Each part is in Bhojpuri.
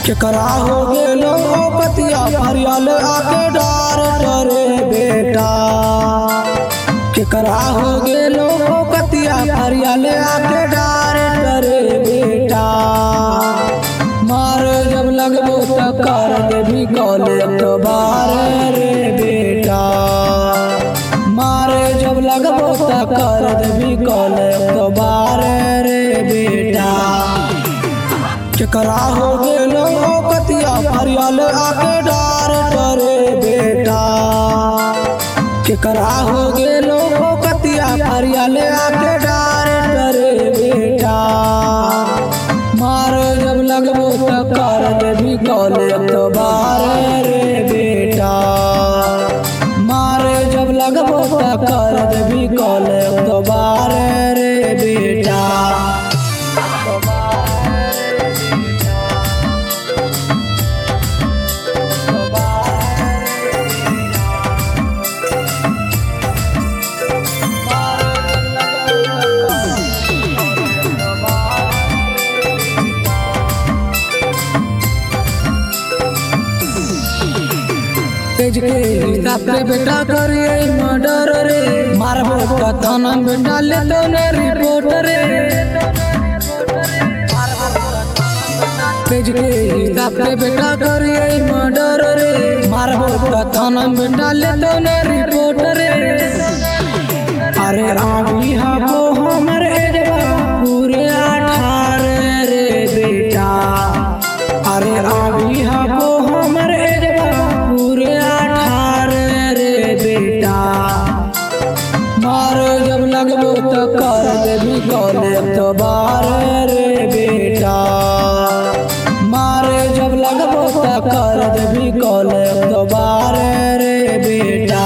केकरा हो गेलो पतिया फरियाल आके डार डरे बेटा। केकरा हो गेलो पतिया फरियाल आके डार डरे बेटा। मार जब लगबो त कर देवी कॉले तो बार रे बेटा। मार जब लगबो त कर देवी कॉले तो बार रे बेटा। केकरा हो गेलो पतिया फरियाल आके डार डरे बेटा। केकरा हो गेलो पतिया फरियाल आके डार डरे बेटा। मार जब लगबो त कर देवी कॉले तो बार रे बेटा। मार जब लगबो त कर देवी कॉले तो बार रे बेटा। तेज के हिसाब से बेटा करिए मर्डर रे। मारबो का थाना में डाले तो ने रिपोर्ट रे। तेज के हिसाब से बेटा करिए मर्डर रे। मारबो का थाना में डाले तो ने रिपोर्ट रे। अरे अभी हमको हमर एजवा पूरे 18 रे बेटा। अरे अभी हमको हमर एजवा पूरे 18 रे बेटा। मार जब लगबो तो कर देवी कॉले तो बार रे बेटा। मार जब लगबो तो कर देवी कॉले तो बार रे बेटा।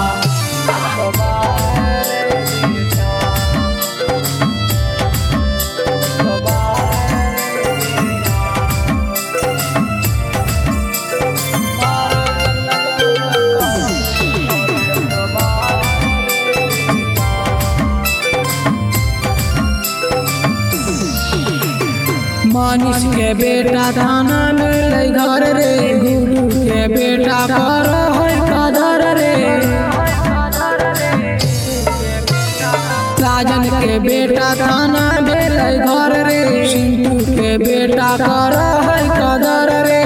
मानिश के बेटा थाना में घर रे। गुरु के बेटा कर कदर रे। राजन के बेटा थाना में घर रे। सिंटू के बेटा कर कदर रे।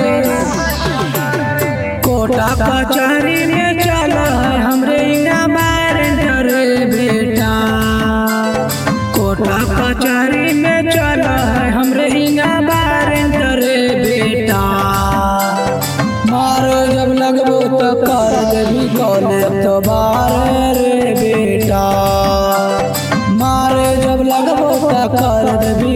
कोटा कचहरी में चल हमरे वारंट रे बेटा। कोटा कचहरी में चल हमरे वारंट रे बेटा। मार जब लगबो तो कर देवी कॉले तो बार रे बेटा। मार जब लगबो तो कर देवी